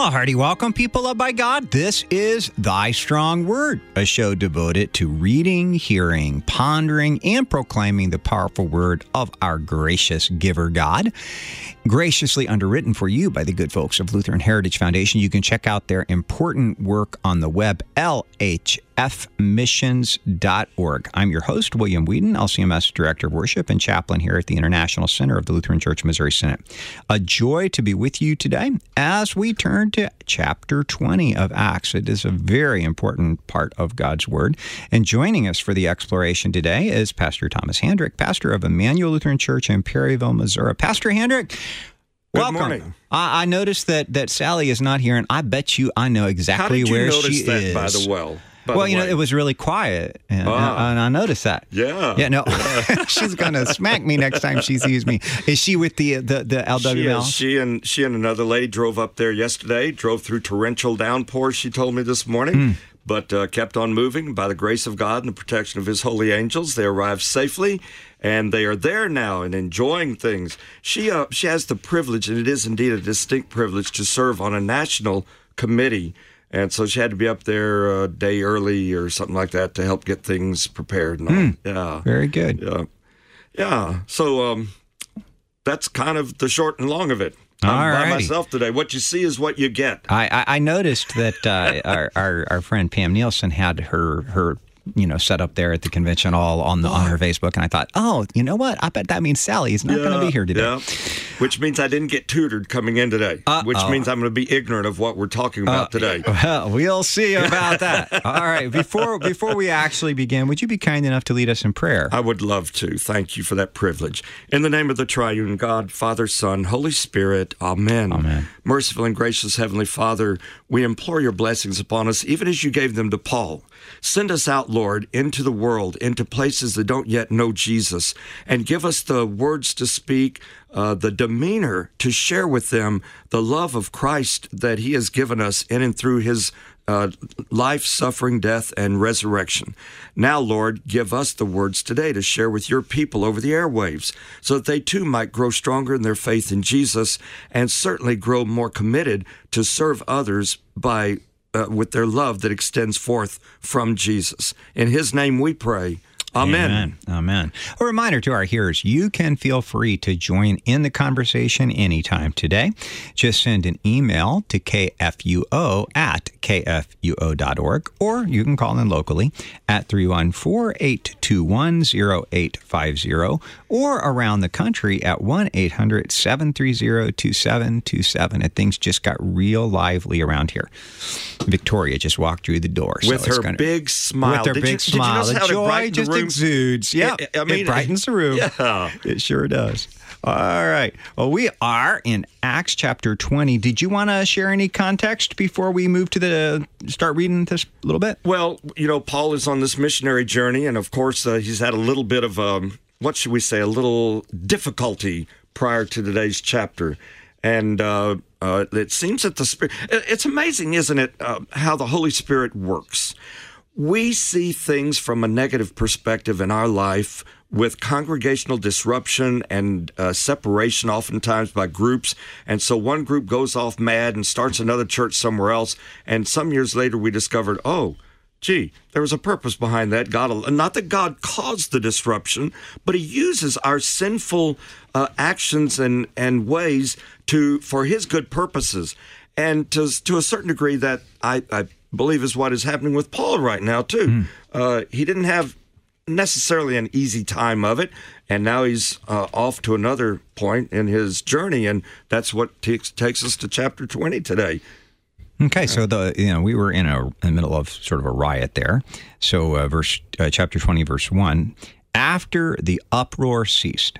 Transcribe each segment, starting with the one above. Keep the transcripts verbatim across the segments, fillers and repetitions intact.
Well, hearty welcome, people loved by God. This is Thy Strong Word, a show devoted to reading, hearing, pondering, and proclaiming the powerful word of our gracious giver God. Graciously underwritten for you by the good folks of Lutheran Heritage Foundation. You can check out their important work on the web, L H F missions dot org. I'm your host, William Whedon, L C M S Director of Worship and Chaplain here at the International Center of the Lutheran Church Missouri Synod. A joy to be with you today as we turn to chapter twenty of Acts. It is a very important part of God's Word. And joining us for the exploration today is Pastor Thomas Handrick, pastor of Emmanuel Lutheran Church in Perryville, Missouri. Pastor Handrick, Good welcome. morning. I, I noticed that, that Sally is not here, and I bet you I know exactly How did you where notice she that, is. by the well? By well, the you know, way? it was really quiet, and, Ah. and I noticed that. Yeah. Yeah, no, she's going to smack me next time she sees me. Is she with the the, the L W M L? She, is. she and she and another lady drove up there yesterday, drove through torrential downpours, she told me this morning, Mm. but uh, kept on moving by the grace of God and the protection of his holy angels. They arrived safely, and they are there now and enjoying things. She, uh, she has the privilege, and it is indeed a distinct privilege, to serve on a national committee. And so she had to be up there a day early or something like that to help get things prepared. And all. Mm. Yeah. Very good. Yeah. Yeah. So um, that's kind of the short and long of it. I'm All by righty. myself today. What you see is what you get. I, I, I noticed that uh, our, our our friend Pam Nielsen had her her you know set up there at the convention all on the on her Facebook, and I thought, oh, you know what? I bet that means Sally is not going to be here today. Yeah. Which means I didn't get tutored coming in today. Uh-oh. Which means I'm going to be ignorant of what we're talking about Uh, today. Well, we'll see about that. All right. Before before we actually begin, would you be kind enough to lead us in prayer? I would love to. Thank you for that privilege. In the name of the triune God, Father, Son, Holy Spirit, Amen. Amen. Merciful and gracious Heavenly Father, we implore your blessings upon us, even as you gave them to Paul. Send us out, Lord, into the world, into places that don't yet know Jesus, and give us the words to speak, uh, the demeanor to share with them the love of Christ that he has given us in and through his uh, life, suffering, death, and resurrection. Now, Lord, give us the words today to share with your people over the airwaves so that they too might grow stronger in their faith in Jesus and certainly grow more committed to serve others by uh, with their love that extends forth from Jesus. In his name we pray. Amen. Amen. Amen. A reminder to our hearers, you can feel free to join in the conversation anytime today. Just send an email to k f u o at k f u o dot org, or you can call in locally at three one four, eight two one, zero eight five zero, or around the country at one eight hundred, seven three zero, two seven two seven. And things just got real lively around here. Victoria just walked through the door. With so it's her gonna, big smile. With her Did big you, did you smile. notice The how it joy brightened the just room? exudes. Yeah, It- I mean, it brightens the room. Yeah. It sure does. All right. Well, we are in Acts chapter twenty. Did you want to share any context before we move to the start reading this a little bit? Well, you know, Paul is on this missionary journey, and of course, uh, he's had a little bit of, um, what should we say, a little difficulty prior to today's chapter. And uh, uh, it seems that the Spirit, it's amazing, isn't it, uh, how the Holy Spirit works. We see things from a negative perspective in our life with congregational disruption and uh, separation oftentimes by groups. And so one group goes off mad and starts another church somewhere else. And some years later, we discovered, oh, gee, there was a purpose behind that. God, not that God caused the disruption, but he uses our sinful uh, actions and, and ways to for his good purposes. And to, to a certain degree, that I, I believe is what is happening with Paul right now, too. Mm. Uh, he didn't have necessarily an easy time of it, and now he's uh, off to another point in his journey, and that's what takes takes us to chapter twenty today. Okay, so the you know we were in a in the middle of sort of a riot there. So uh, verse uh, chapter twenty, verse one. After the uproar ceased,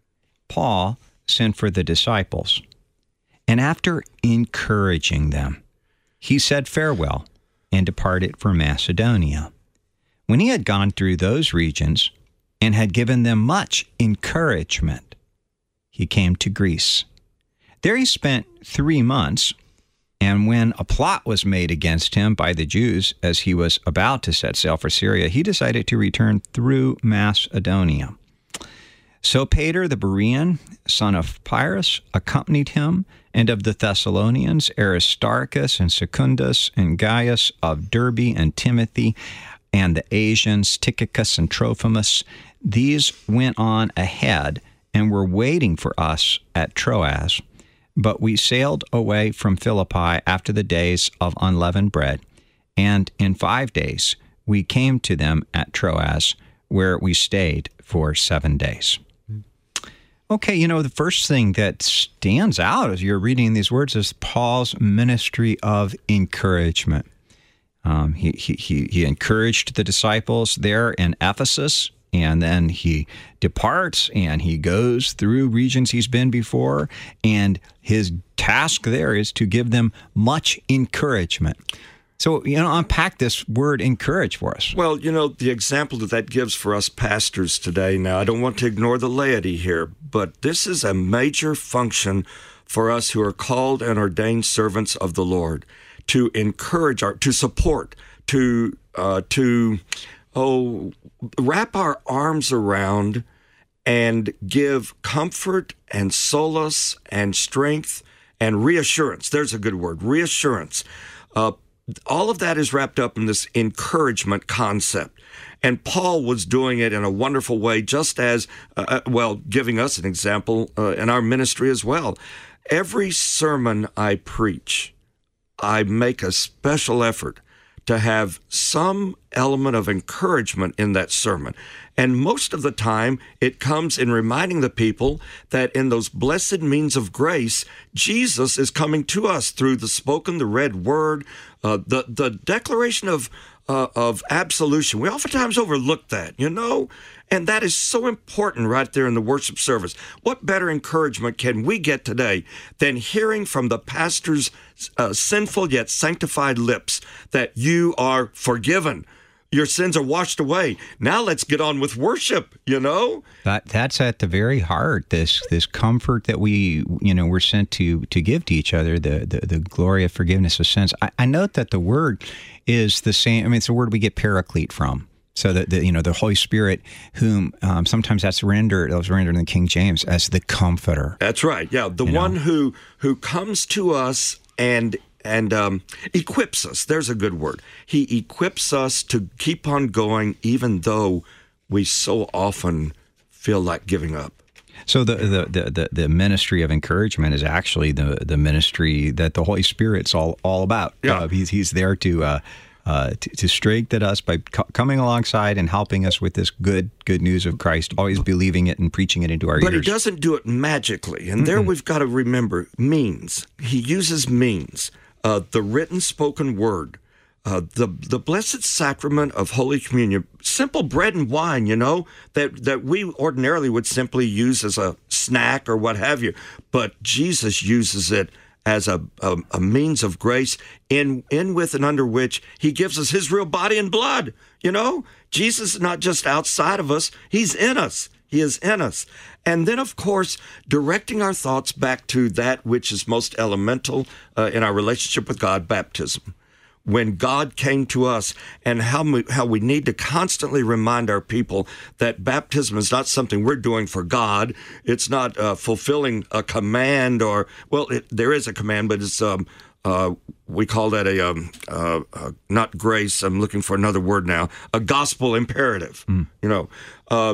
Paul sent for the disciples, and after encouraging them, he said farewell and departed for Macedonia. When he had gone through those regions and had given them much encouragement, he came to Greece. There he spent three months, and when a plot was made against him by the Jews as he was about to set sail for Syria, he decided to return through Macedonia. Sopater the Berean, son of Pyrrhus, accompanied him, and of the Thessalonians, Aristarchus and Secundus and Gaius of Derbe and Timothy, and the Asians, Tychicus and Trophimus. These went on ahead and were waiting for us at Troas. But we sailed away from Philippi after the days of unleavened bread, and in five days we came to them at Troas, where we stayed for seven days. Okay, you know, the first thing that stands out as you're reading these words is Paul's ministry of encouragement. Um, he, he, he, he encouraged the disciples there in Ephesus, and then he departs and he goes through regions he's been before, and his task there is to give them much encouragement. So, you know, unpack this word encourage for us. Well, you know, the example that that gives for us pastors today, now, I don't want to ignore the laity here, but this is a major function for us who are called and ordained servants of the Lord, to encourage, our, to support, to, uh, to, oh, wrap our arms around and give comfort and solace and strength and reassurance. There's a good word, reassurance. Uh, all of that is wrapped up in this encouragement concept. And Paul was doing it in a wonderful way, just as, uh, well, giving us an example uh, in our ministry as well. Every sermon I preach, I make a special effort to have some element of encouragement in that sermon. And most of the time, it comes in reminding the people that in those blessed means of grace, Jesus is coming to us through the spoken, the read word, uh, the, the declaration of uh, of absolution. We oftentimes overlook that, you know? And that is so important right there in the worship service. What better encouragement can we get today than hearing from the pastor's uh, sinful yet sanctified lips that you are forgiven? Your sins are washed away. Now let's get on with worship, you know? That that's at the very heart, this this comfort that we, you know, we're sent to to give to each other, the the, the glory of forgiveness of sins. I, I note that the word is the same. I mean, it's a word we get paraclete from. So that the you know the Holy Spirit, whom um, sometimes that's rendered, that was rendered in the King James as the Comforter. That's right. Yeah, the you one know? who who comes to us and and um, equips us. There's a good word. He equips us to keep on going, even though we so often feel like giving up. So the the, the, the, the ministry of encouragement is actually the the ministry that the Holy Spirit's all all about. Yeah. Uh, he's he's there to. Uh, Uh, to, to strengthen us by co- coming alongside and helping us with this good good news of Christ, always believing it and preaching it into our but ears. But he doesn't do it magically. And mm-hmm. there we've got to remember means. He uses means. Uh, the written spoken word, uh, the the blessed sacrament of Holy Communion, simple bread and wine, you know, that, that we ordinarily would simply use as a snack or what have you. But Jesus uses it as a, a, a means of grace in in with and under which he gives us his real body and blood. You know, Jesus is not just outside of us, he's in us. He is in us. And then, of course, directing our thoughts back to that which is most elemental uh, in our relationship with God, baptism. When God came to us, and how we, how we need to constantly remind our people that baptism is not something we're doing for God. It's not uh, fulfilling a command or, well, it, there is a command, but it's, um, uh, we call that a, um, uh, uh, not grace, I'm looking for another word now, a gospel imperative, mm. you know. Uh,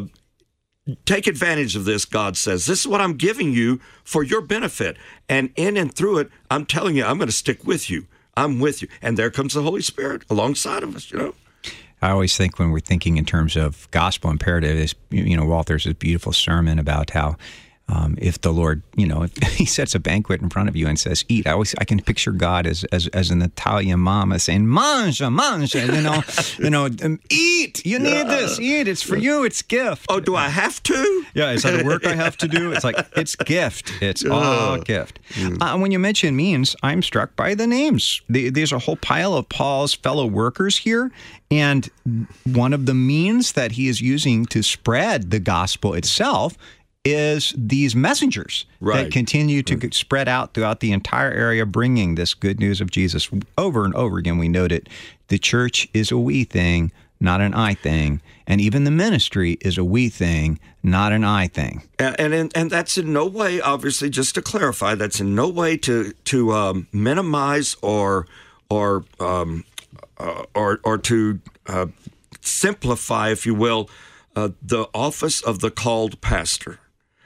take advantage of this, God says. This is what I'm giving you for your benefit. And in and through it, I'm telling you, I'm going to stick with you. I'm with you. And there comes the Holy Spirit alongside of us, you know. I always think when we're thinking in terms of gospel imperative, is, you know, Walter's this beautiful sermon about how um, if the Lord, you know, if he sets a banquet in front of you and says, eat, I always, I can picture God as as, as an Italian mama saying, mange, mange, you know, you know, um, eat, you need yeah. this, eat, it's for you, it's gift. Oh, do I have to? Yeah, is that a work I have to do? It's like, it's gift. It's yeah. all gift. Mm. Uh, when you mention means, I'm struck by the names. The, there's a whole pile of Paul's fellow workers here, and one of the means that he is using to spread the gospel itself is these messengers right. that continue to right. spread out throughout the entire area, bringing this good news of Jesus over and over again. We note it. The church is a we thing, not an I thing. And even the ministry is a we thing, not an I thing. And and, and that's in no way, obviously, just to clarify, that's in no way to to um, minimize or or um, uh, or or to uh, simplify, if you will, uh, the office of the called pastor.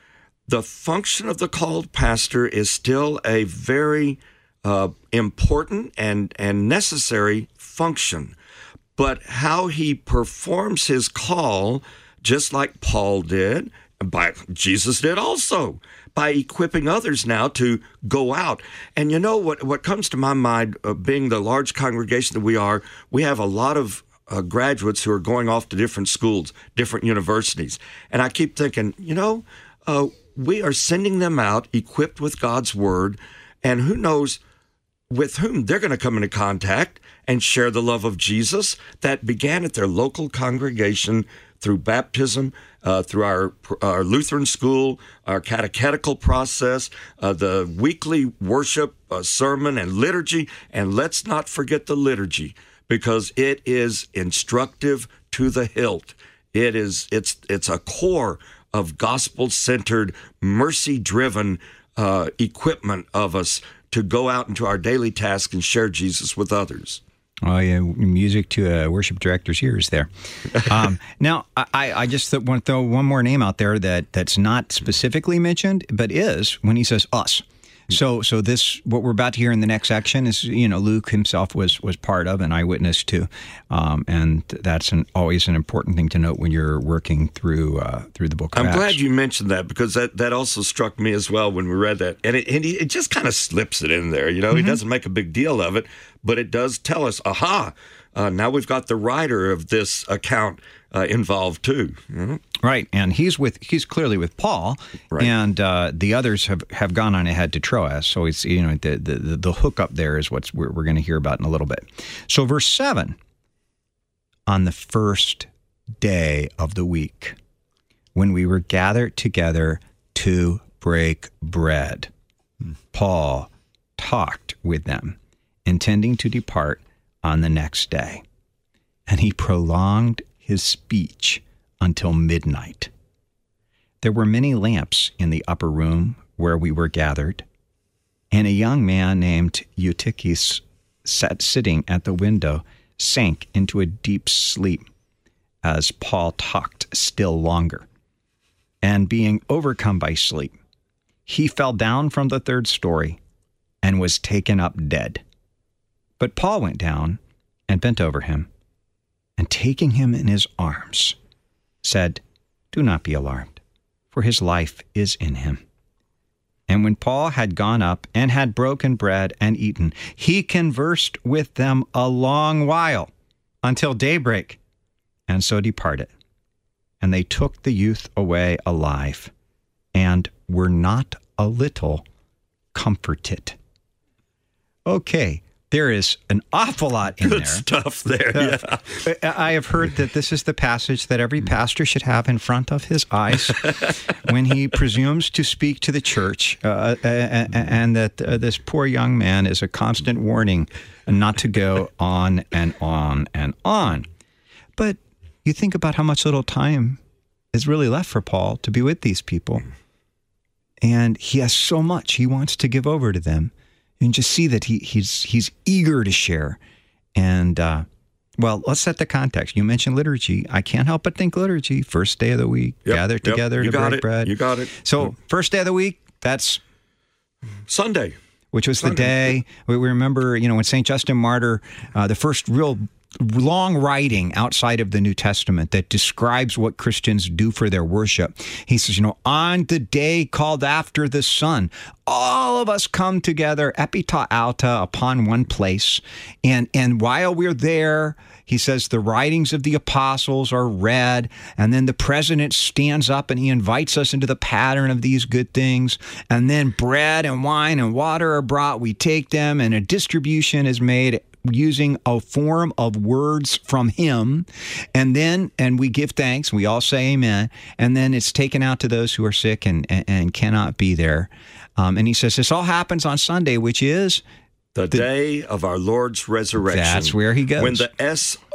The function of the called pastor is still a very uh, important and and necessary function. But how he performs his call, just like Paul did, by Jesus did also, by equipping others now to go out. And you know what, what comes to my mind, uh, being the large congregation that we are, we have a lot of uh, graduates who are going off to different schools, different universities. And I keep thinking, you know, uh, we are sending them out equipped with God's word, and who knows with whom they're going to come into contact and share the love of Jesus that began at their local congregation through baptism, uh, through our, our Lutheran school, our catechetical process, uh, the weekly worship, uh, sermon, and liturgy. And let's not forget the liturgy, because it is instructive to the hilt. It is it's it's a core of gospel-centered, mercy-driven uh, equipment of us to go out into our daily task and share Jesus with others. Oh, yeah, music to a worship director's ears there. Um, now, I, I just want to throw one more name out there that, that's not specifically mentioned, but is when he says us. So, so this, what we're about to hear in the next section is, you know, Luke himself was was part of, an eyewitness to, um, and that's an, always an important thing to note when you're working through uh, through the book of I'm Acts. glad you mentioned that, because that, that also struck me as well when we read that, and it and he, it just kind of slips it in there. You know, mm-hmm. He doesn't make a big deal of it, but it does tell us, aha, uh, now we've got the writer of this account uh, involved too. Mm-hmm. Right, and he's with he's clearly with Paul, right. And uh, the others have, have gone on ahead to Troas. So it's, you know, the the, the hookup there is what we're, we're going to hear about in a little bit. So verse seven, on the first day of the week, when we were gathered together to break bread, Paul talked with them, intending to depart on the next day, and he prolonged his speech until midnight. There were many lamps in the upper room where we were gathered, and a young man named Eutychus, sat sitting at the window, sank into a deep sleep as Paul talked still longer. And being overcome by sleep, he fell down from the third story and was taken up dead. But Paul went down and bent over him, and taking him in his arms, said, "Do not be alarmed, for his life is in him." And when Paul had gone up and had broken bread and eaten, he conversed with them a long while, until daybreak, and so departed. And they took the youth away alive, and were not a little comforted. Okay. There is an awful lot in Good there. Good stuff there, yeah. I have heard that this is the passage that every pastor should have in front of his eyes when he presumes to speak to the church, uh, and that uh, this poor young man is a constant warning not to go on and on and on. But you think about how much little time is really left for Paul to be with these people. And he has so much he wants to give over to them. And just see that he he's he's eager to share. And, uh, well, let's set the context. You mentioned liturgy. I can't help but think liturgy. First day of the week, yep, gather yep, together to break it. bread. You got it. So first day of the week, that's Sunday. Which was Sunday. the day, we remember, you know, when Saint Justin Martyr, uh, the first real long writing outside of the New Testament that describes what Christians do for their worship. He says, you know, on the day called after the sun, all of us come together, epita alta, upon one place. And, and while we're there, he says the writings of the apostles are read, and then the president stands up and he invites us into the pattern of these good things. And then bread and wine and water are brought. We take them, and a distribution is made using a form of words from him. And then, and we give thanks, we all say amen, and then it's taken out to those who are sick and, and, and cannot be there. Um, and he says this all happens on Sunday, which is the, the day of our Lord's resurrection. That's where he goes. When the S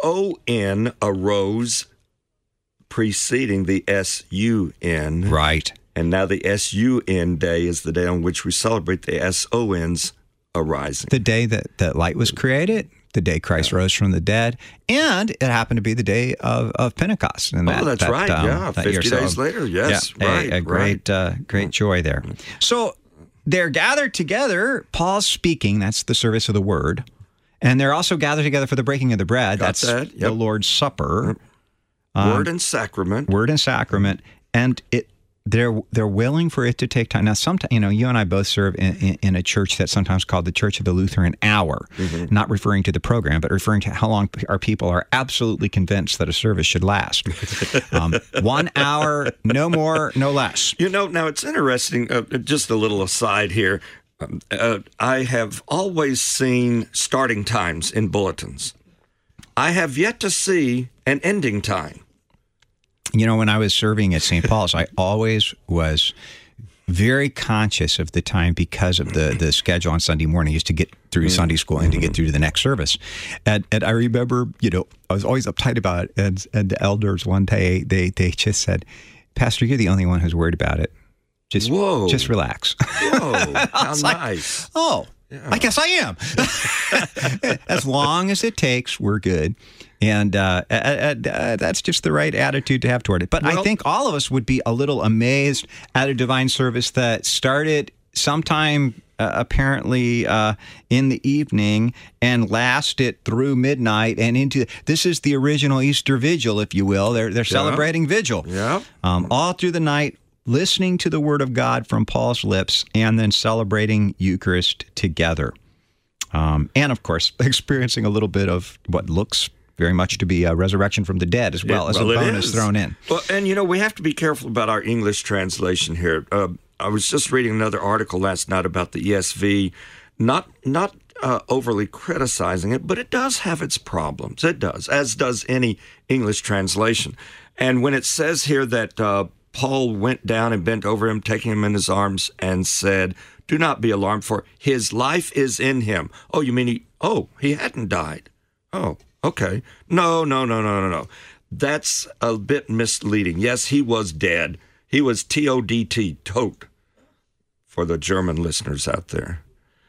O N arose preceding the S U N. Right. And now the S U N day is the day on which we celebrate the S O N's arising. The day that, that light was created, the day Christ yeah. rose from the dead, and it happened to be the day of, of Pentecost. And that, oh, that's that, right. Um, yeah, that fifty year. days So, later. Yes, yeah, right. A, a great, right. uh, great joy there. So they're gathered together. Paul's speaking. That's the service of the word. And they're also gathered together for the breaking of the bread. Got That's that. Yep. the Lord's Supper. Um, word and sacrament. Word and sacrament. And it they're they're willing for it to take time. Now, sometimes, you know, you and I both serve in, in, in a church that's sometimes called the Church of the Lutheran Hour, mm-hmm. not referring to the program, but referring to how long our people are absolutely convinced that a service should last. um, one hour, no more, no less. You know, now it's interesting, uh, just a little aside here. Um, uh, I have always seen starting times in bulletins. I have yet to see an ending time. You know, when I was serving at Saint Paul's, I always was very conscious of the time because of the, the schedule on Sunday morning, just to get through Sunday school and to get through to the next service. And, and I remember, you know, I was always uptight about it. And, and the elders one day, they, they just said, "Pastor, you're the only one who's worried about it. Just, Whoa. just relax." Whoa, how nice. Like, oh, yeah. I guess I am. As long as it takes, we're good. And uh, uh, uh, that's just the right attitude to have toward it. But well, I think all of us would be a little amazed at a divine service that started sometime uh, apparently uh, in the evening and lasted through midnight and into. This is the original Easter Vigil, if you will. They're they're yeah. celebrating Vigil. Yeah. Um, all through the night, listening to the Word of God from Paul's lips, and then celebrating Eucharist together. Um, and of course, experiencing a little bit of what looks very much to be a resurrection from the dead as well, it, as well, a bonus thrown in. Well, and, you know, we have to be careful about our English translation here. Uh, I was just reading another article last night about the E S V, not not uh, overly criticizing it, but it does have its problems. It does, as does any English translation. And when it says here that uh, Paul went down and bent over him, taking him in his arms, and said, "Do not be alarmed, for his life is in him." Oh, you mean he, oh, he hadn't died. Oh, okay. No, no, no, no, no, no. That's a bit misleading. Yes, he was dead. He was T O D T, tot, for the German listeners out there.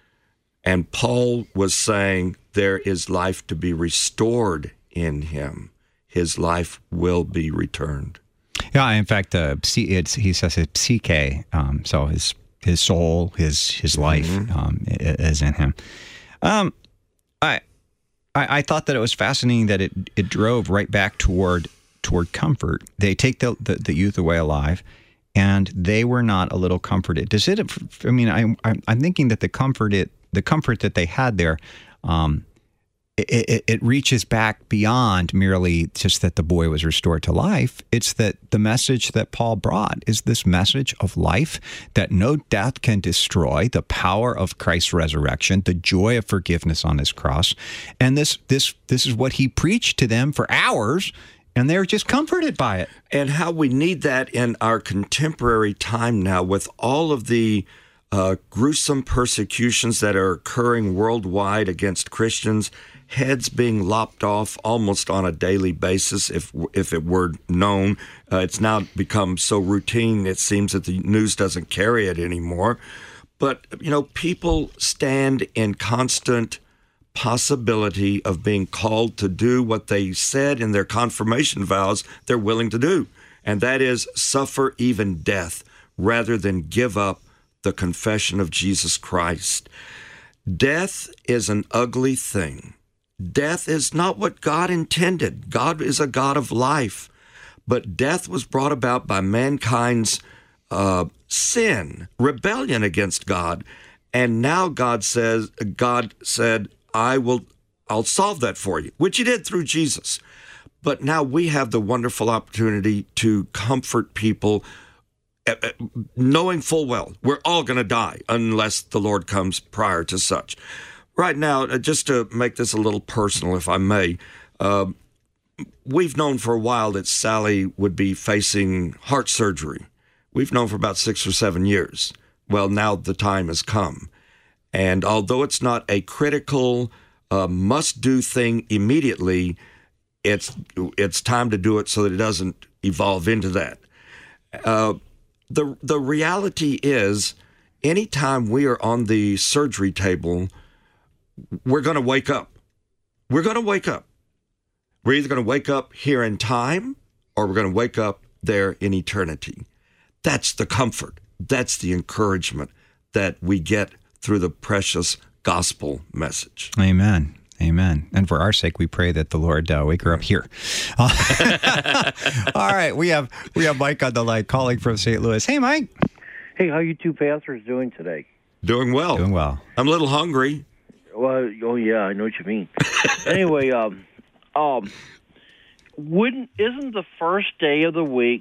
And Paul was saying there is life to be restored in him. His life will be returned. Yeah, in fact, uh, it's, he says it's psyche, um, so his his soul, his his life mm-hmm. um, is in him. Um, I. I thought that it was fascinating that it, it drove right back toward toward comfort. They take the, the, the youth away alive, and they were not a little comforted. Does it? I mean, I, I'm I'm thinking that the comfort it the comfort that they had there, um, it, it, it reaches back beyond merely just that the boy was restored to life. It's that the message that Paul brought is this message of life that no death can destroy, the power of Christ's resurrection, the joy of forgiveness on his cross. And this this this is what he preached to them for hours, and they're just comforted by it. And how we need that in our contemporary time now with all of the uh, gruesome persecutions that are occurring worldwide against Christians, heads being lopped off almost on a daily basis, if if it were known. Uh, it's now become so routine, it seems that the news doesn't carry it anymore. But, you know, people stand in constant possibility of being called to do what they said in their confirmation vows they're willing to do, and that is suffer even death rather than give up the confession of Jesus Christ. Death is an ugly thing. Death is not what God intended. God is a God of life. But death was brought about by mankind's uh, sin, rebellion against God. And now God says, God said, I will, I'll solve that for you, which he did through Jesus. But now we have the wonderful opportunity to comfort people, knowing full well we're all going to die unless the Lord comes prior to such. Right now, just to make this a little personal, if I may, uh, we've known for a while that Sally would be facing heart surgery. We've known for about six or seven years. Well, now the time has come. And although it's not a critical, uh, must-do thing immediately, it's it's time to do it so that it doesn't evolve into that. Uh, the the reality is, anytime we are on the surgery table, we're going to wake up. We're going to wake up. We're either going to wake up here in time, or we're going to wake up there in eternity. That's the comfort. That's the encouragement that we get through the precious gospel message. Amen. Amen. And for our sake, we pray that the Lord uh, wake her up here. Uh, all right, we have we have Mike on the line, calling from Saint Louis. Hey, Mike. Hey, how you two pastors doing today? Doing well. Doing well. I'm a little hungry. Well, oh yeah, I know what you mean. Anyway, um, um, wouldn't isn't the first day of the week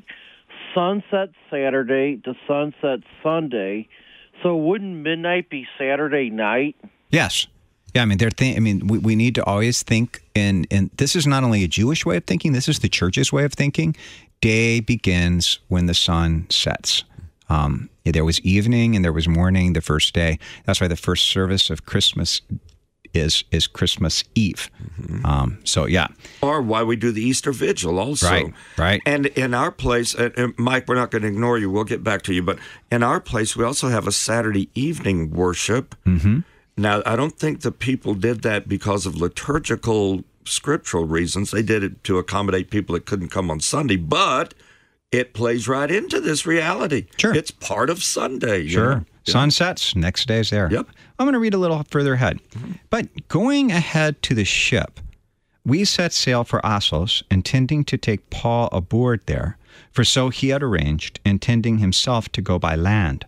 sunset Saturday to sunset Sunday? So wouldn't midnight be Saturday night? Yes. Yeah, I mean, they're th- I mean, we, we need to always think in, in, this is not only a Jewish way of thinking, this is the church's way of thinking. Day begins when the sun sets. Um, there was evening and there was morning the first day. That's why the first service of Christmas is is Christmas Eve. Mm-hmm. Um, so, yeah. Or why we do the Easter Vigil also. Right, right. And in our place, and Mike, we're not going to ignore you. We'll get back to you. But in our place, we also have a Saturday evening worship. Mm-hmm. Now, I don't think the people did that because of liturgical, scriptural reasons. They did it to accommodate people that couldn't come on Sunday, but it plays right into this reality. Sure. It's part of Sunday. Sure. You know? Sun sets, next day's there. Yep. I'm going to read a little further ahead. Mm-hmm. But going ahead to the ship, we set sail for Assos, intending to take Paul aboard there, for so he had arranged, intending himself to go by land.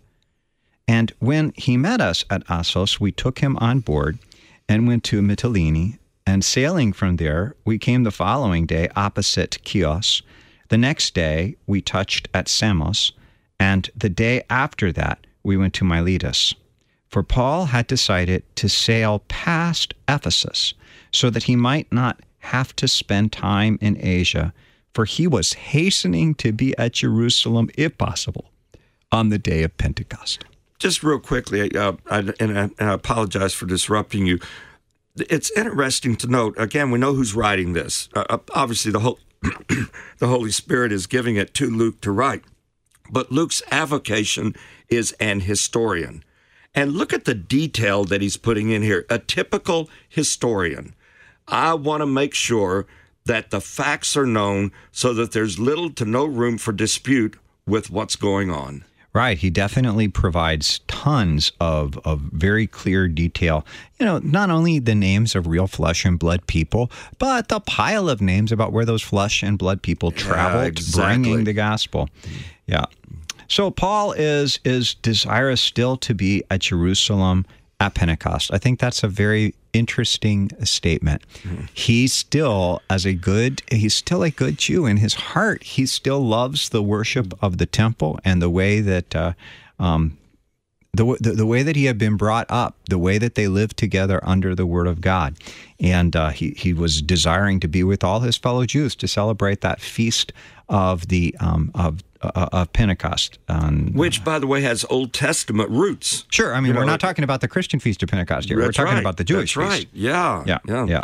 And when he met us at Assos, we took him on board and went to Mytilene, and sailing from there, we came the following day opposite Chios. The next day, we touched at Samos, and the day after that, we went to Miletus. For Paul had decided to sail past Ephesus so that he might not have to spend time in Asia, for he was hastening to be at Jerusalem, if possible, on the day of Pentecost. Just real quickly, uh, I, and, I, and I apologize for disrupting you. It's interesting to note, again, we know who's writing this. Uh, obviously, the whole, the Holy Spirit is giving it to Luke to write. But Luke's avocation is an historian. And look at the detail that he's putting in here. A typical historian. I want to make sure that the facts are known so that there's little to no room for dispute with what's going on. Right. He definitely provides tons of, of very clear detail. You know, not only the names of real flesh and blood people, but the pile of names about where those flesh and blood people traveled, yeah, exactly. bringing the gospel. Yeah. So Paul is is desirous still to be at Jerusalem at Pentecost. I think that's a very interesting statement. Mm-hmm. He's still, as a good, he's still a good Jew in his heart. He still loves the worship of the temple and the way that, uh, um, the, the the way that he had been brought up, the way that they lived together under the Word of God, and uh, he he was desiring to be with all his fellow Jews to celebrate that feast of the um, of uh, of Pentecost, um, which, by the way, has Old Testament roots. Sure, I mean, you we're know, not talking about the Christian feast of Pentecost here. We're talking right. about the Jewish that's feast. Right. Yeah. Yeah. Yeah. Yeah.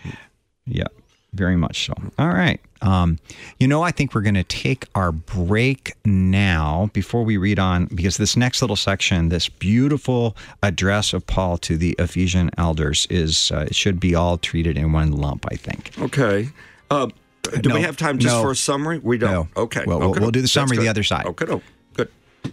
Yeah. Very much so. All right. Um, you know, I think we're going to take our break now before we read on, because this next little section, this beautiful address of Paul to the Ephesian elders, is uh, it should be all treated in one lump, I think. Okay. Uh, do no, we have time just no, for a summary? We don't. No. Okay. Well, okay. we'll do the summary the other side. Okay. No. Good.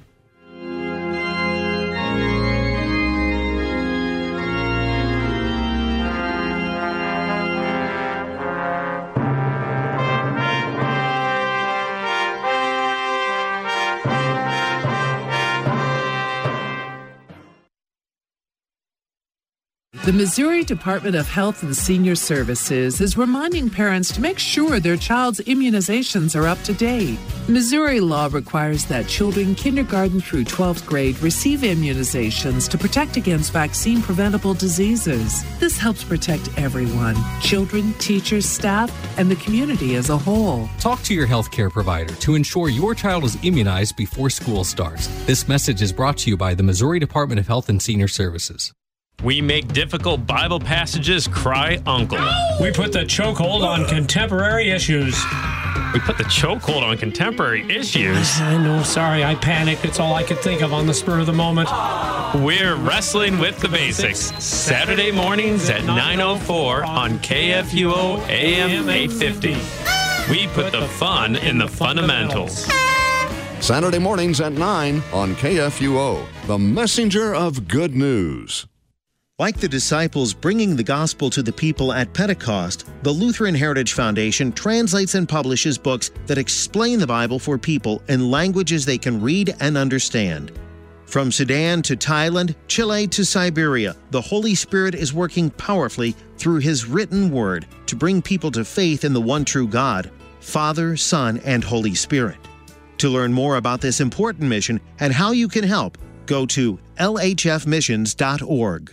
The Missouri Department of Health and Senior Services is reminding parents to make sure their child's immunizations are up to date. Missouri law requires that children kindergarten through twelfth grade receive immunizations to protect against vaccine-preventable diseases. This helps protect everyone, children, teachers, staff, and the community as a whole. Talk to your healthcare provider to ensure your child is immunized before school starts. This message is brought to you by the Missouri Department of Health and Senior Services. We make difficult Bible passages cry uncle. We put the chokehold on contemporary issues. We put the chokehold on contemporary issues. I know, sorry, I panicked. It's all I could think of on the spur of the moment. We're wrestling with the basics. Saturday mornings at nine oh four on K F U O A M eight fifty. We put the fun in the fundamentals. Saturday mornings at nine on K F U O, the messenger of good news. Like the disciples bringing the gospel to the people at Pentecost, the Lutheran Heritage Foundation translates and publishes books that explain the Bible for people in languages they can read and understand. From Sudan to Thailand, Chile to Siberia, the Holy Spirit is working powerfully through His written word to bring people to faith in the one true God, Father, Son, and Holy Spirit. To learn more about this important mission and how you can help, go to L H F missions dot org.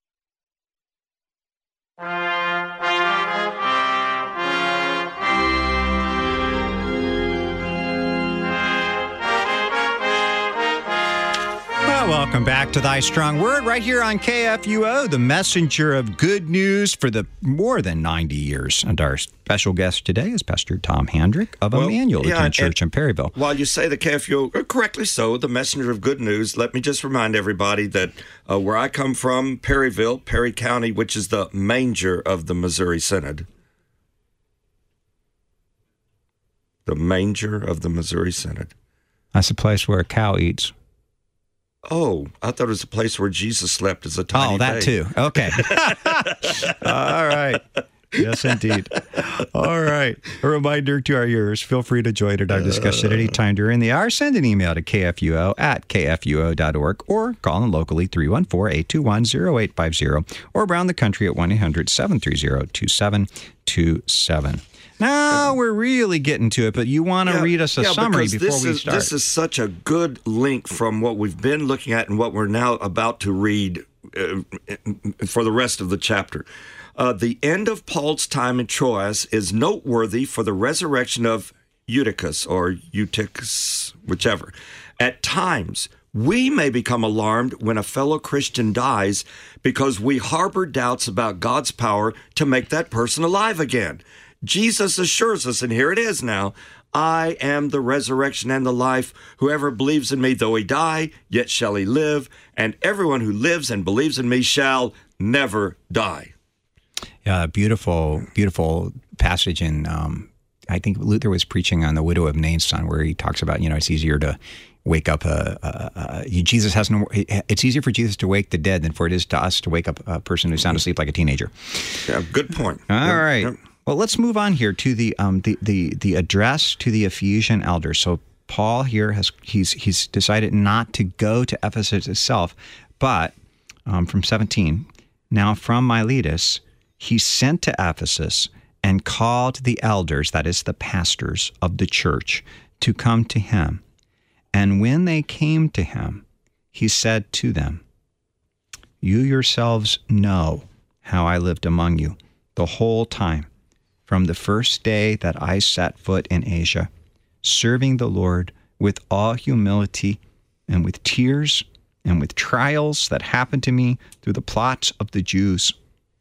Well, welcome back to Thy Strong Word right here on K F U O, the messenger of good news for the more than ninety years. And our special guest today is Pastor Tom Handrick of well, Emmanuel yeah, Lutheran Church in Perryville. While you say the K F U O, correctly so, the messenger of good news, let me just remind everybody that uh, where I come from, Perryville, Perry County, which is the manger of the Missouri Synod. The manger of the Missouri Synod. That's a place where a cow eats. Oh, I thought it was a place where Jesus slept as a tiny Oh, that babe. too. Okay. All right. Yes, indeed. All right. A reminder to our viewers, feel free to join in our discussion anytime during the hour. Send an email to K F U O at K F U O dot org or call in locally three one four, eight two one, zero eight five zero or around the country at one eight hundred, seven three zero, two seven two seven. Now we're really getting to it, but you want to yeah, read us a yeah, summary before this we is, start. This is such a good link from what we've been looking at and what we're now about to read uh, for the rest of the chapter. Uh, the end of Paul's time in Troas is noteworthy for the resurrection of Eutychus or Eutychus, whichever. At times, we may become alarmed when a fellow Christian dies because we harbor doubts about God's power to make that person alive again. Jesus assures us, and here it is now, I am the resurrection and the life. Whoever believes in me, though he die, yet shall he live. And everyone who lives and believes in me shall never die. Yeah, beautiful, beautiful passage in, um, I think Luther was preaching on the widow of Nain's son, where he talks about, you know, it's easier to wake up a, a, a Jesus has no, it's easier for Jesus to wake the dead than for it is to us to wake up a person who's sound asleep like a teenager. Yeah, good point. All yeah, right. yeah. Well, let's move on here to the um the, the the address to the Ephesian elders. So Paul here has he's he's decided not to go to Ephesus itself, but um, from seventeen, now from Miletus, he sent to Ephesus and called the elders, that is the pastors of the church, to come to him. And when they came to him, he said to them, "You yourselves know how I lived among you the whole time, from the first day that I set foot in Asia, serving the Lord with all humility and with tears and with trials that happened to me through the plots of the Jews,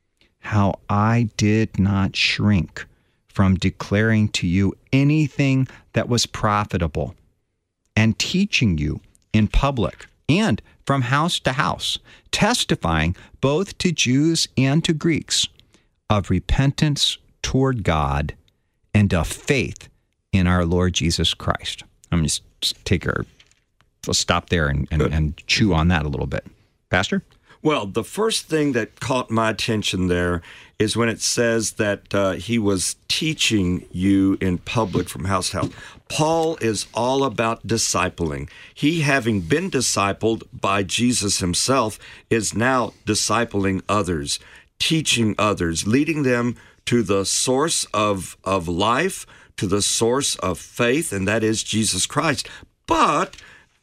how I did not shrink from declaring to you anything that was profitable and teaching you in public and from house to house, testifying both to Jews and to Greeks of repentance toward God and of faith in our Lord Jesus Christ." I'm going to just take our, let's stop there and, and, and chew on that a little bit. Pastor? Well, the first thing that caught my attention there is when it says that uh, he was teaching you in public from house to house. Paul is all about discipling. He, having been discipled by Jesus himself, is now discipling others, teaching others, leading them to the source of, of life, to the source of faith, and that is Jesus Christ. But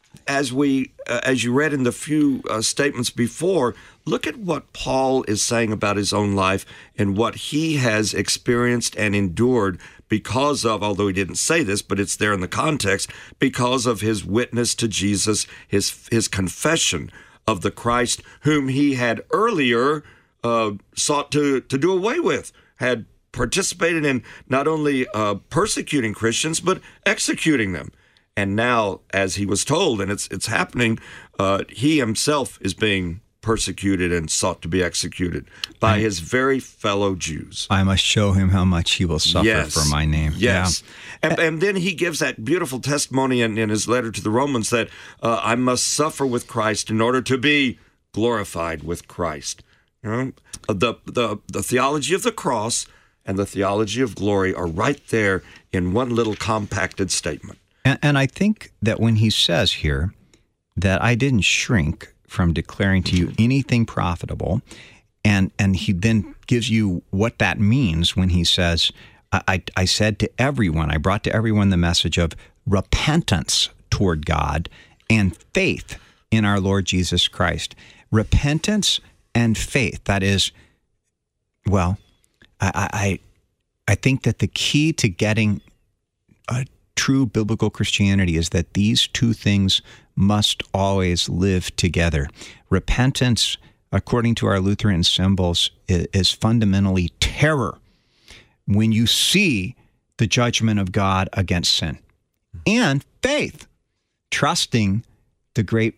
as we, uh, as you read in the few uh, statements before, look at what Paul is saying about his own life and what he has experienced and endured because of, although he didn't say this, but it's there in the context, because of his witness to Jesus, his his confession of the Christ whom he had earlier uh, sought to, to do away with, had participated in not only uh, persecuting Christians, but executing them. And now, as he was told, and it's it's happening, uh, he himself is being persecuted and sought to be executed by his very fellow Jews. I must show him how much he will suffer yes. for my name. Yes. Yeah. And, and then he gives that beautiful testimony in, in his letter to the Romans that uh, I must suffer with Christ in order to be glorified with Christ. You know, the, the, the theology of the cross and the theology of glory are right there in one little compacted statement. And, and I think that when he says here that I didn't shrink from declaring to you anything profitable, and and he then gives you what that means when he says, I, I, I said to everyone, I brought to everyone the message of repentance toward God and faith in our Lord Jesus Christ. Repentance and faith. That is, well, I I, I think that the key to getting a true biblical Christianity is that these two things must always live together. Repentance, according to our Lutheran symbols, is fundamentally terror when you see the judgment of God against sin. And faith, trusting the great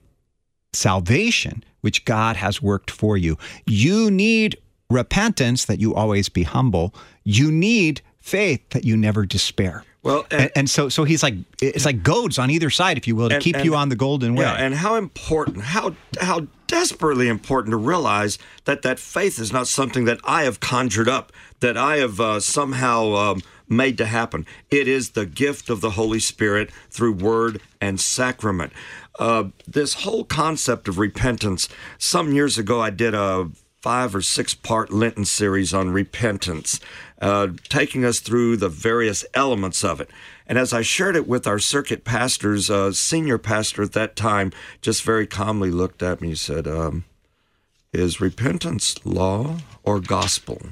salvation which God has worked for you. You need repentance, that you always be humble. You need faith, that you never despair. Well, and, and, and so, so he's like, it's like goads on either side, if you will, to and, keep and, you on the golden way. Yeah, and how important, how how desperately important to realize that that faith is not something that I have conjured up, that I have uh, somehow um, made to happen. It is the gift of the Holy Spirit through word and sacrament. Uh, this whole concept of repentance. Some years ago, I did a five or six part Lenten series on repentance, uh, taking us through the various elements of it. And as I shared it with our circuit pastors, a uh, senior pastor at that time just very calmly looked at me and said, um, is repentance law or gospel?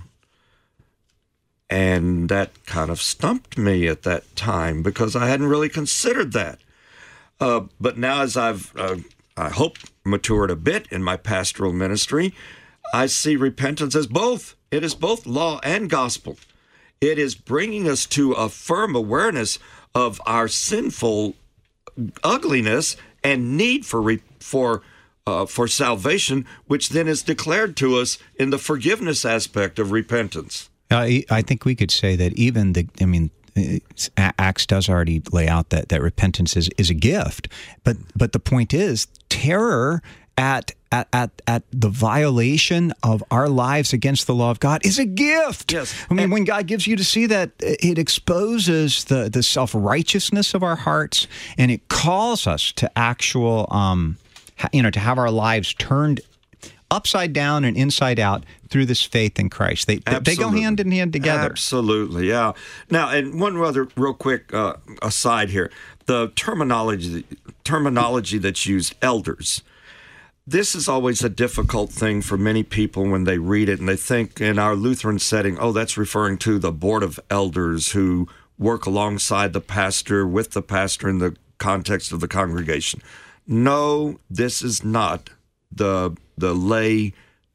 And that kind of stumped me at that time because I hadn't really considered that. Uh, but now as I've, uh, I hope, matured a bit in my pastoral ministry, I see repentance as both. It is both law and gospel. It is bringing us to a firm awareness of our sinful ugliness and need for re- for uh, for salvation, which then is declared to us in the forgiveness aspect of repentance. I, I think we could say that even the, I mean, Acts does already lay out that, that repentance is, is a gift, but but the point is terror at At, at at the violation of our lives against the law of God is a gift. Yes. I mean, and, when God gives you to see that, it exposes the, the self-righteousness of our hearts, and it calls us to actual, um, you know, to have our lives turned upside down and inside out through this faith in Christ. They they go hand in hand together. Absolutely, yeah. Now, and one other real quick uh, aside here. The terminology, terminology that's used, elders. This is always a difficult thing for many people when they read it, and they think in our Lutheran setting, oh, that's referring to the board of elders who work alongside the pastor, with the pastor in the context of the congregation. No, this is not the the lay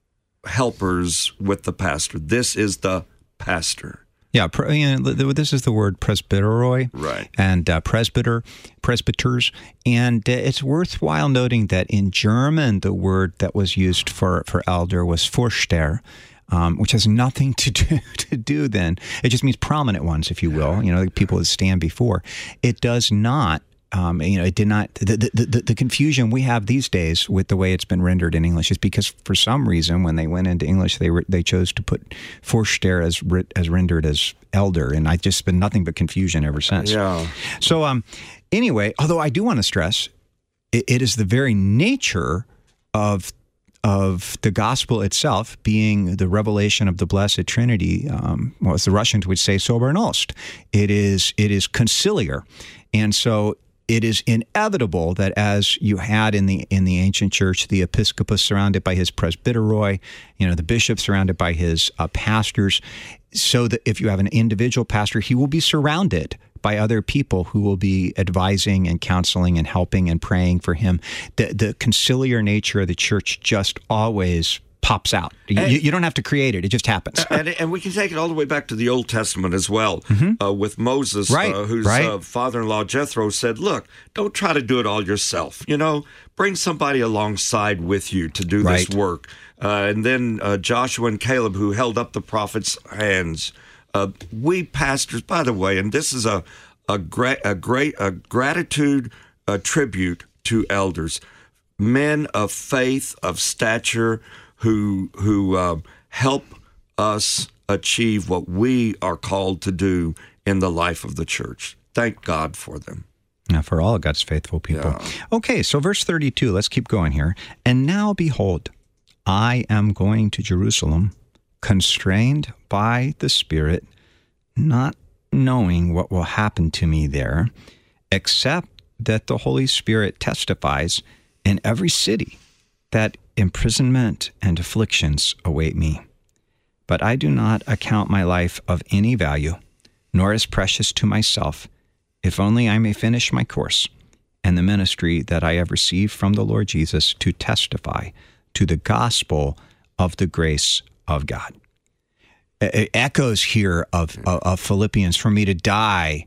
helpers with the pastor. This is the pastor. Yeah, you know, this is the word presbyteroi, right? And uh, presbyter, presbyters, and uh, it's worthwhile noting that in German, the word that was used for, for elder was Vorsteher, um, which has nothing to do to do. Then it just means prominent ones, if you will. You know, people that stand before. It does not. Um, you know, it did not. The, the, the, the confusion we have these days with the way it's been rendered in English is because for some reason when they went into English, they re, they chose to put Vorsteher as as rendered as elder, and I've just been nothing but confusion ever since. Yeah. So um, anyway, although I do want to stress, it, it is the very nature of of the gospel itself being the revelation of the Blessed Trinity. Um, well, as the Russians would say, sobernost. It is it is conciliar, and so. It is inevitable that as you had in the in the ancient church, the episcopus surrounded by his presbyteroi, you know, the bishop surrounded by his uh, pastors, so that if you have an individual pastor, he will be surrounded by other people who will be advising and counseling and helping and praying for him. The, the conciliar nature of the church just always pops out. You, and, you don't have to create it. It just happens. And, and we can take it all the way back to the Old Testament as well, mm-hmm. uh, with Moses, right, uh, whose right. uh, father-in-law Jethro said, look, don't try to do it all yourself. You know, bring somebody alongside with you to do right. this work. Uh, and then uh, Joshua and Caleb, who held up the prophet's hands. Uh, we pastors, by the way, and this is a a, gra- a great a gratitude a tribute to elders, men of faith, of stature, who who uh, help us achieve what we are called to do in the life of the church. Thank God for them. Now, for all of God's faithful people. Yeah. Okay, so verse thirty-two, let's keep going here. And now, behold, I am going to Jerusalem, constrained by the Spirit, not knowing what will happen to me there, except that the Holy Spirit testifies in every city that imprisonment and afflictions await me. But I do not account my life of any value, nor as precious to myself, if only I may finish my course and the ministry that I have received from the Lord Jesus to testify to the gospel of the grace of God. It echoes here of, of, of Philippians, for me to die,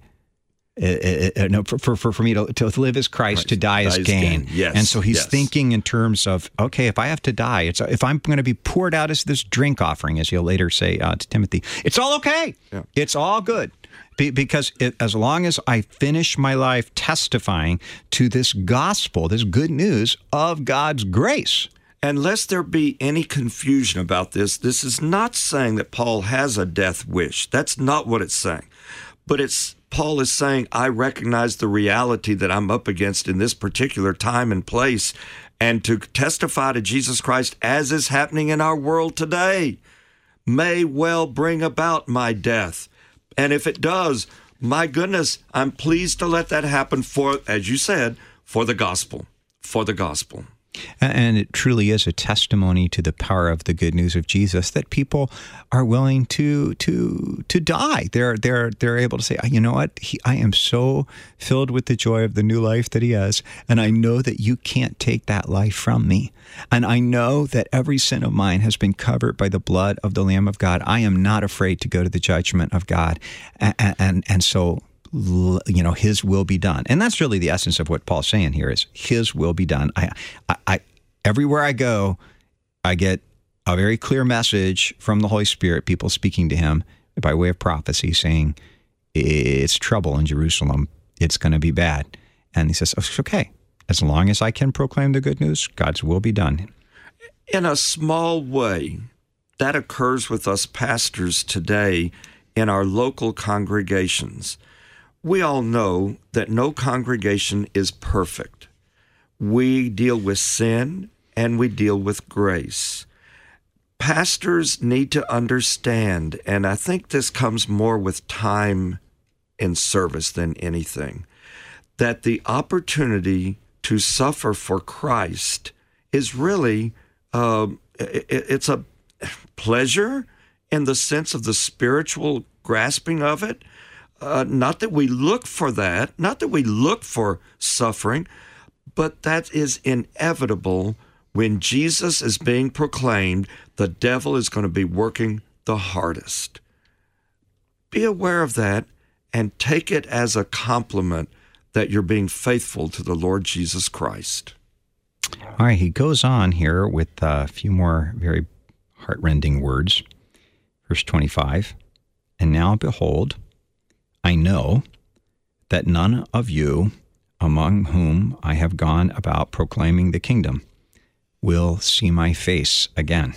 uh, uh, no, for, for, for me to, to live as Christ, Christ, to die as gain. gain. Yes, and so he's yes. thinking in terms of, okay, if I have to die, it's if I'm going to be poured out as this drink offering, as he'll later say uh, to Timothy, it's all okay. Yeah. It's all good. Be, because it, as long as I finish my life testifying to this gospel, this good news of God's grace. And lest there be any confusion about this, this is not saying that Paul has a death wish. That's not what it's saying. But it's Paul is saying, I recognize the reality that I'm up against in this particular time and place, and to testify to Jesus Christ as is happening in our world today may well bring about my death. And if it does, my goodness, I'm pleased to let that happen for, as you said, for the gospel, for the gospel. And it truly is a testimony to the power of the good news of Jesus that people are willing to to to die. They're they're they're able to say, you know what? He, I am so filled with the joy of the new life that he has, and I know that you can't take that life from me. And I know that every sin of mine has been covered by the blood of the Lamb of God. I am not afraid to go to the judgment of God, and and, and so. You know, his will be done. And that's really the essence of what Paul's saying here is his will be done. I, I, I, everywhere I go, I get a very clear message from the Holy Spirit, people speaking to him by way of prophecy saying, it's trouble in Jerusalem. It's going to be bad. And he says, it's okay. As long as I can proclaim the good news, God's will be done. In a small way, that occurs with us pastors today in our local congregations. We all know that no congregation is perfect. We deal with sin and we deal with grace. Pastors need to understand, and I think this comes more with time in service than anything, that the opportunity to suffer for Christ is really, uh, it's a pleasure in the sense of the spiritual grasping of it. Uh, not that we look for that, not that we look for suffering, but that is inevitable. When Jesus is being proclaimed, the devil is going to be working the hardest. Be aware of that and take it as a compliment that you're being faithful to the Lord Jesus Christ. All right, he goes on here with a few more very heartrending words. Verse twenty-five, and now behold, I know that none of you among whom I have gone about proclaiming the kingdom will see my face again.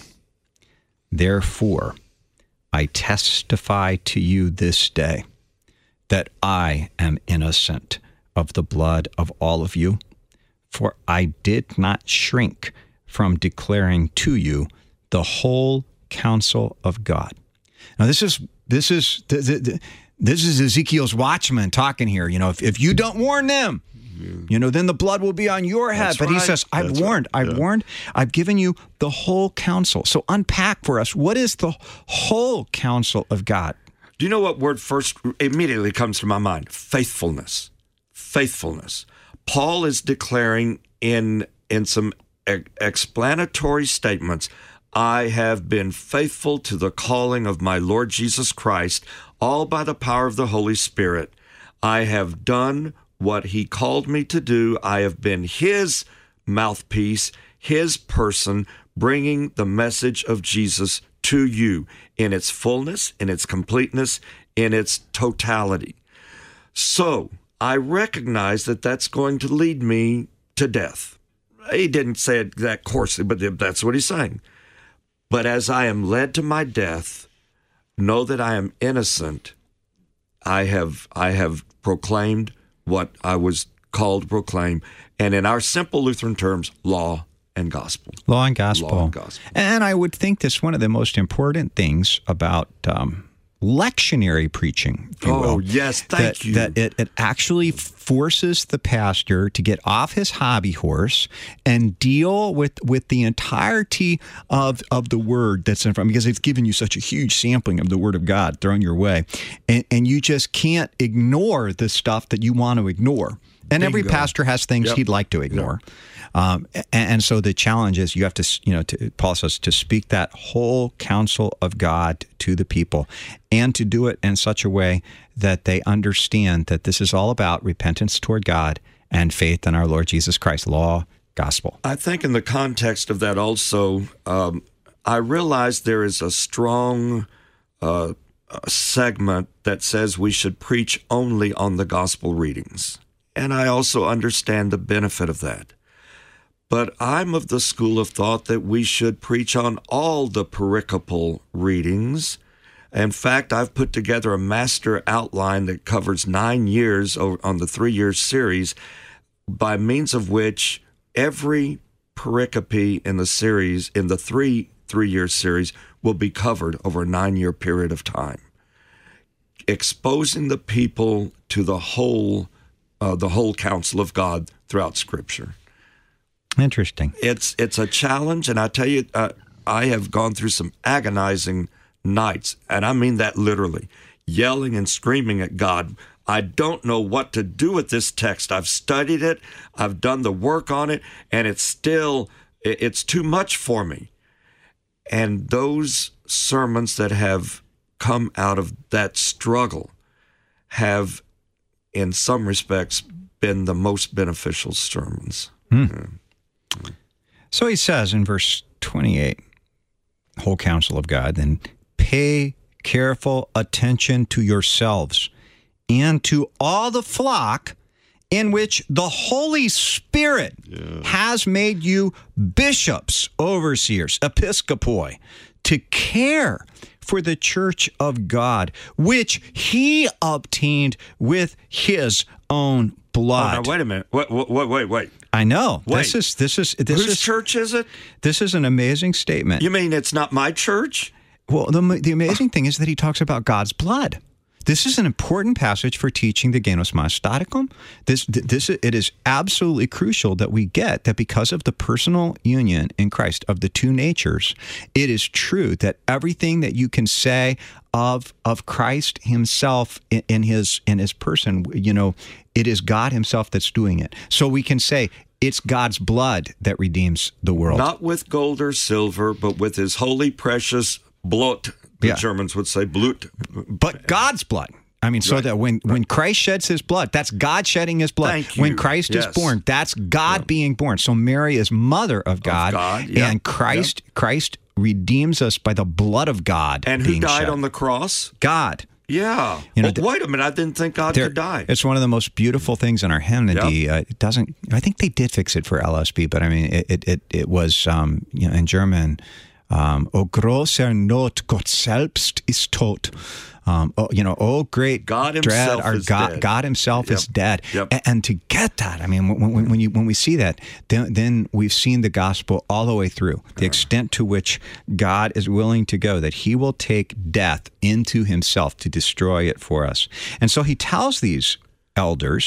Therefore, I testify to you this day that I am innocent of the blood of all of you, for I did not shrink from declaring to you the whole counsel of God. Now, this is this is the, the, the, This is Ezekiel's watchman talking here. You know, if, if you don't warn them, you know, then the blood will be on your head. That's but right. he says, I've That's warned, right. I've yeah. warned, I've given you the whole counsel. So unpack for us, what is the whole counsel of God? Do you know what word first immediately comes to my mind? Faithfulness. Faithfulness. Paul is declaring in, in some e- explanatory statements, I have been faithful to the calling of my Lord Jesus Christ, all by the power of the Holy Spirit. I have done what he called me to do. I have been his mouthpiece, his person, bringing the message of Jesus to you in its fullness, in its completeness, in its totality. So I recognize that that's going to lead me to death. He didn't say it that coarsely, but that's what he's saying. But as I am led to my death, know that I am innocent. I have I have proclaimed what I was called to proclaim, and in our simple Lutheran terms, law and gospel. Law and gospel. Law and gospel. And I would think that's one of the most important things about um, lectionary preaching. If you oh, will, yes, thank that, you. That it, it actually forces the pastor to get off his hobby horse and deal with, with the entirety of, of the word that's in front, because it's given you such a huge sampling of the word of God thrown your way. And, and you just can't ignore the stuff that you want to ignore. And Bingo. Every pastor has things Yep. he'd like to ignore. Yep. Um, and, and so the challenge is you have to, you know, to, Paul says to speak that whole counsel of God to the people and to do it in such a way that they understand that this is all about repentance toward God and faith in our Lord Jesus Christ, law, gospel. I think in the context of that also, um, I realize there is a strong uh, segment that says we should preach only on the gospel readings. And I also understand the benefit of that. But I'm of the school of thought that we should preach on all the pericopal readings. In fact, I've put together a master outline that covers nine years on the three-year series, by means of which every pericope in the series, in the three three-year series, will be covered over a nine-year period of time, exposing the people to the whole, uh, the whole counsel of God throughout Scripture. Interesting. It's it's a challenge, and I tell you, uh, I have gone through some agonizing nights, and I mean that literally, yelling and screaming at God. I don't know what to do with this text. I've studied it, I've done the work on it, and it's still, it's too much for me. And those sermons that have come out of that struggle have, in some respects, been the most beneficial sermons. Hmm. So he says in verse twenty-eight, whole counsel of God, then pay careful attention to yourselves and to all the flock in which the Holy Spirit yeah. has made you bishops, overseers, episkopoi, to care for the church of God, which he obtained with his own blood. Oh, now, wait a minute. Wait, wait, wait, wait. I know. Wait. This is this is this Whose is church is it? This is an amazing statement. You mean it's not my church? Well, the the amazing thing is that he talks about God's blood. This is an important passage for teaching the Genus Majastaticum. This, this, it is absolutely crucial that we get that because of the personal union in Christ of the two natures, it is true that everything that you can say of of Christ himself in, in his in his person, you know, it is God himself that's doing it. So we can say it's God's blood that redeems the world. Not with gold or silver, but with his holy, precious Blut. The yeah. Germans would say Blut. But God's blood. I mean, so right. that when, when Christ sheds his blood, that's God shedding his blood. Thank you. When Christ yes. is born, that's God yeah. being born. So Mary is mother of God, of God yeah. and Christ yeah. Christ redeems us by the blood of God. And who died shed. on the cross? God. Yeah. You know, well, wait a minute. I didn't think God there, could die. It's one of the most beautiful things in our hymnody. Yep. Uh, it doesn't. I think they did fix it for L S B, but I mean, it it it, it was um, you know, in German. Um, O großer Not, Gott selbst ist tot. Um, oh, you know, oh great God dread, himself our is God, dead. God himself yep. is dead. Yep. And, and to get that, I mean, when, when, when you when we see that, then, then we've seen the gospel all the way through. The extent to which God is willing to go, that he will take death into himself to destroy it for us. And so he tells these elders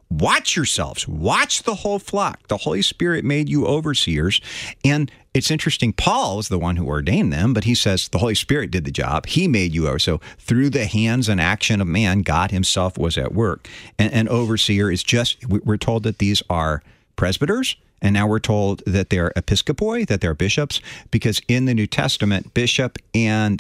watch yourselves, watch the whole flock. The Holy Spirit made you overseers. And it's interesting, Paul is the one who ordained them, but he says the Holy Spirit did the job. He made you over. So through the hands and action of man, God himself was at work. And an overseer is just, we're told that these are presbyters, and now we're told that they're episcopoi, that they're bishops, because in the New Testament, bishop and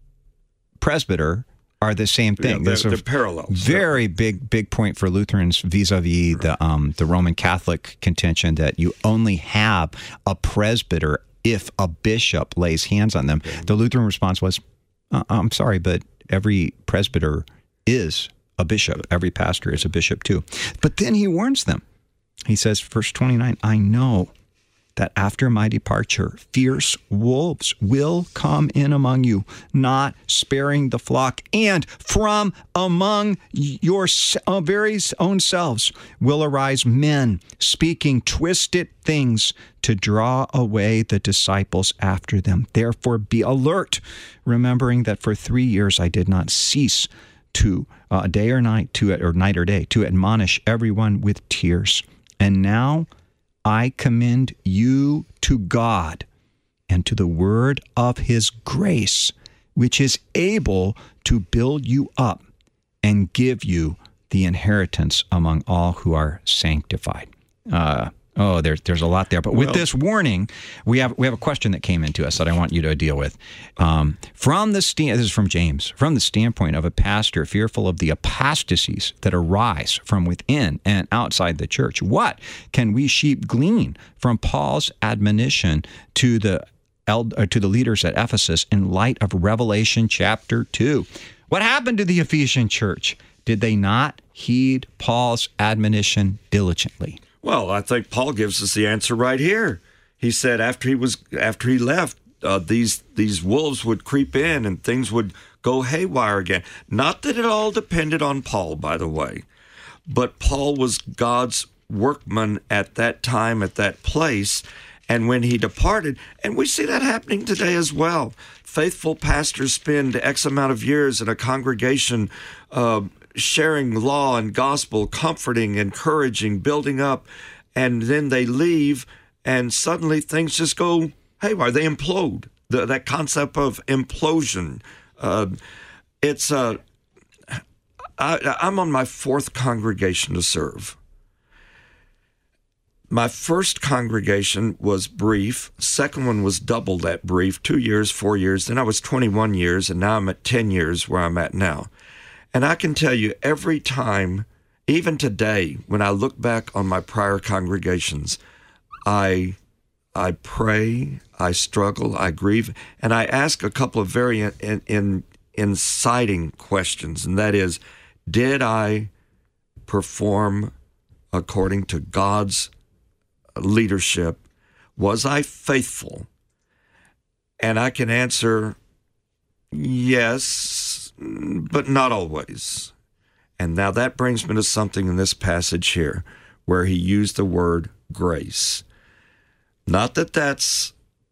presbyter are the same thing. Yeah, they're, they're parallels. Very big, big point for Lutherans vis-a-vis right. the um, the Roman Catholic contention that you only have a presbyter if a bishop lays hands on them. Okay. The Lutheran response was, uh, I'm sorry, but every presbyter is a bishop. Every pastor is a bishop too. But then he warns them. He says, verse twenty-nine, I know that after my departure, fierce wolves will come in among you, not sparing the flock, and from among your very own selves will arise men speaking twisted things to draw away the disciples after them. Therefore, be alert, remembering that for three years I did not cease to, uh, day or night, to or night or day, to admonish everyone with tears. And now I commend you to God and to the word of his grace, which is able to build you up and give you the inheritance among all who are sanctified. Uh, oh, there's there's a lot there. But with well, this warning, we have we have a question that came into us that I want you to deal with. Um, from the stand, this is from James. From the standpoint of a pastor fearful of the apostasies that arise from within and outside the church, what can we sheep glean from Paul's admonition to the uh, to the leaders at Ephesus in light of Revelation chapter two? What happened to the Ephesian church? Did they not heed Paul's admonition diligently? Well, I think Paul gives us the answer right here. He said after he was after he left, uh, these these wolves would creep in and things would go haywire again. Not that it all depended on Paul, by the way, but Paul was God's workman at that time, at that place, and when he departed, and we see that happening today as well. Faithful pastors spend X amount of years in a congregation uh, sharing law and gospel, comforting, encouraging, building up, and then they leave, and suddenly things just go haywire. They implode. The, that concept of implosion. Uh, it's uh, I, I'm on my fourth congregation to serve. My first congregation was brief. Second one was double that brief, two years, four years. Then I was twenty-one years, and now I'm at ten years where I'm at now. And I can tell you every time, even today, when I look back on my prior congregations, I I pray, I struggle, I grieve, and I ask a couple of very in, in, in, inciting questions, and that is, did I perform according to God's leadership? Was I faithful? And I can answer yes, but not always. And now that brings me to something in this passage here where he used the word grace. Not that that's,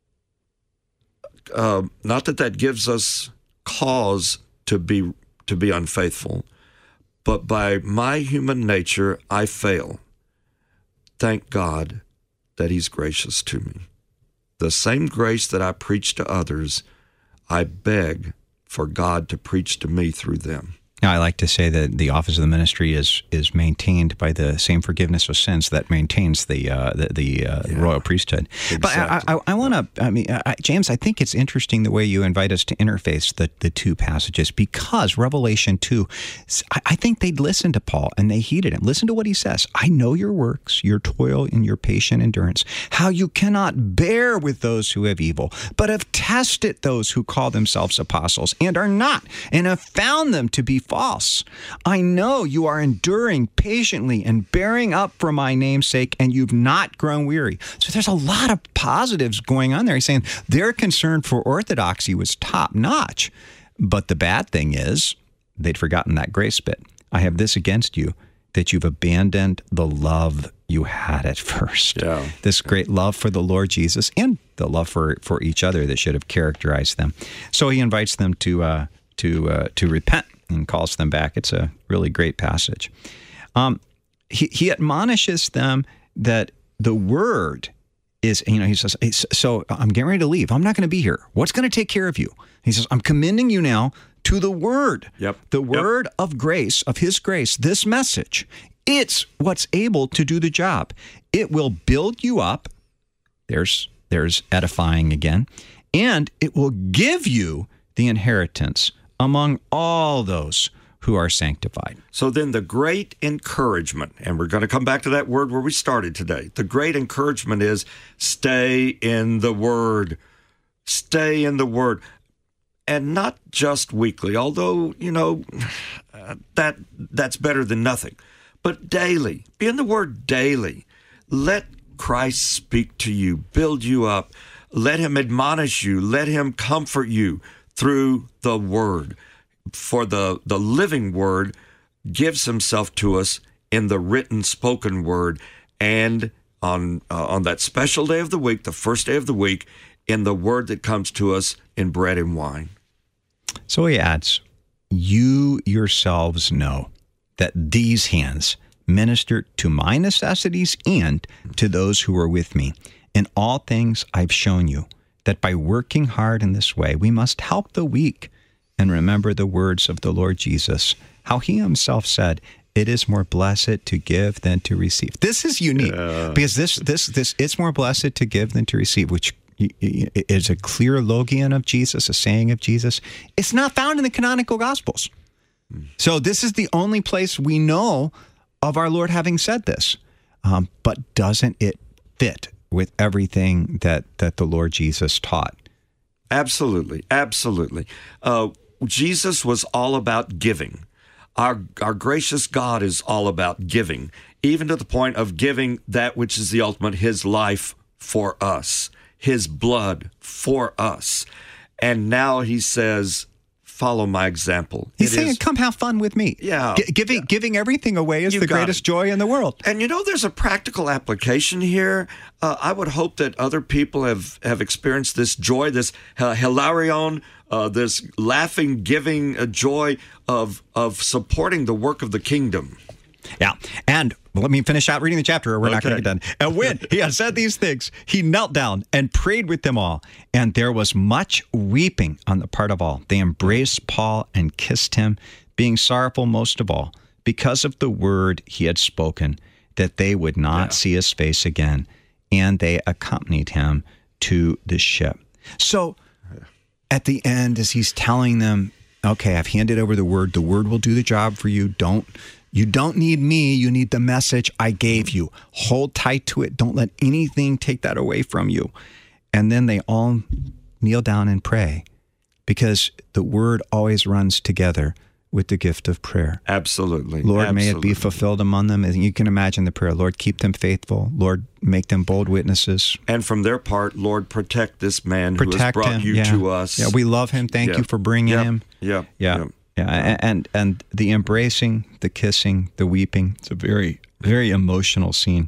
uh, not that that gives us cause to be to be unfaithful, but by my human nature, I fail. Thank God that he's gracious to me. The same grace that I preach to others, I beg for God to preach to me through them. Now, I like to say that the office of the ministry is is maintained by the same forgiveness of sins that maintains the uh, the, the uh, yeah, royal priesthood. Exactly. But I, I, I want to, I mean, I, James, I think it's interesting the way you invite us to interface the, the two passages, because Revelation two, I, I think they'd listen to Paul and they heeded him. Listen to what he says. I know your works, your toil and your patient endurance, how you cannot bear with those who have evil, but have tested those who call themselves apostles and are not, and have found them to be false. I know you are enduring patiently and bearing up for my name's sake, and you've not grown weary. So there's a lot of positives going on there. He's saying their concern for orthodoxy was top notch. But the bad thing is they'd forgotten that grace bit. I have this against you, that you've abandoned the love you had at first. Yeah. This great love for the Lord Jesus and the love for, for each other that should have characterized them. So he invites them to uh, to uh, to repent and calls them back. It's a really great passage. Um, he, he admonishes them that the word is, you know, he says, so I'm getting ready to leave. I'm not going to be here. What's going to take care of you? He says, I'm commending you now to the word, yep. the word yep. of grace, of his grace, this message. It's what's able to do the job. It will build you up. There's, there's edifying again. And it will give you the inheritance among all those who are sanctified. So then the great encouragement, and we're going to come back to that word where we started today. The great encouragement is stay in the word. Stay in the word. And not just weekly, although, you know, uh, that that's better than nothing. But daily. Be in the word daily. Let Christ speak to you, build you up. Let him admonish you. Let him comfort you through the word. For the, the living word gives himself to us in the written spoken word, and on uh, on that special day of the week, the first day of the week, in the word that comes to us in bread and wine. So he adds, you yourselves know that these hands minister to my necessities and to those who are with me. In all things I've shown you that by working hard in this way, we must help the weak. And remember the words of the Lord Jesus, how he himself said, it is more blessed to give than to receive. This is unique yeah. because this, this, this, it's more blessed to give than to receive, which is a clear logion of Jesus, a saying of Jesus. It's not found in the canonical Gospels. So this is the only place we know of our Lord having said this. Um, but doesn't it fit with everything that, that the Lord Jesus taught? Absolutely. Absolutely. Uh, Jesus was all about giving. Our, our gracious God is all about giving, even to the point of giving that which is the ultimate, his life for us, his blood for us. And now he says, follow my example. He's it saying, is, come have fun with me. Yeah. G- giving, yeah. giving everything away is you the greatest it. joy in the world. And you know, there's a practical application here. Uh, I would hope that other people have, have experienced this joy, this uh, hilarion, uh, this laughing, giving uh, joy of, of supporting the work of the kingdom. Yeah. And let me finish out reading the chapter or we're okay. not going to get done. And when he had said these things, he knelt down and prayed with them all. And there was much weeping on the part of all. They embraced Paul and kissed him, being sorrowful most of all, because of the word he had spoken, that they would not yeah. see his face again. And they accompanied him to the ship. So at the end, as he's telling them, okay, I've handed over the word. The word will do the job for you. Don't You don't need me. You need the message I gave you. Hold tight to it. Don't let anything take that away from you. And then they all kneel down and pray, because the word always runs together with the gift of prayer. Absolutely. Lord, Absolutely. may it be fulfilled among them. And you can imagine the prayer. Lord, keep them faithful. Lord, make them bold witnesses. And from their part, Lord, protect this man protect who has brought him. you yeah. to us. Yeah, we love him. Thank yeah. you for bringing yep. him. Yep. Yeah. Yep. Yeah, and and the embracing, the kissing, the weeping. It's a very, very emotional scene.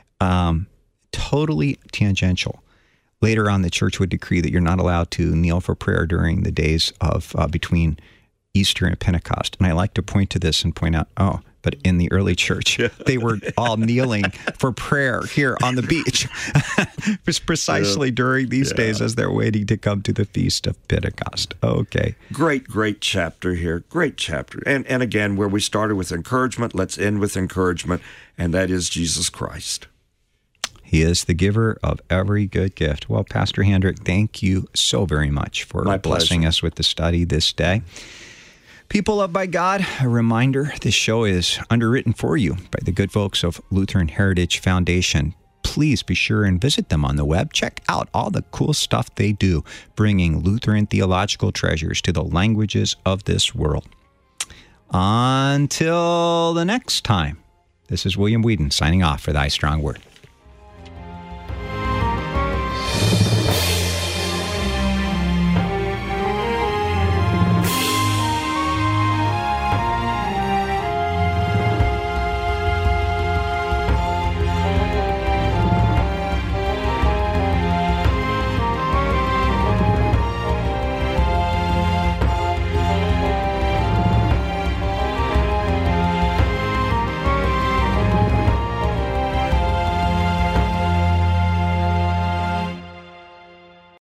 Um, totally tangential. Later on, the church would decree that you're not allowed to kneel for prayer during the days of uh, between Easter and Pentecost. And I like to point to this and point out, oh, but in the early church, they were all kneeling for prayer here on the beach. It was precisely yeah. during these yeah. days as they're waiting to come to the Feast of Pentecost. Okay. Great, great chapter here. Great chapter. And, and again, where we started with encouragement, let's end with encouragement, and that is Jesus Christ. He is the giver of every good gift. Well, Pastor Hendrick, thank you so very much for My blessing pleasure. us with the study this day. People loved by God, a reminder, this show is underwritten for you by the good folks of Lutheran Heritage Foundation. Please be sure and visit them on the web. Check out all the cool stuff they do, bringing Lutheran theological treasures to the languages of this world. Until the next time, this is William Whedon signing off for Thy Strong Word.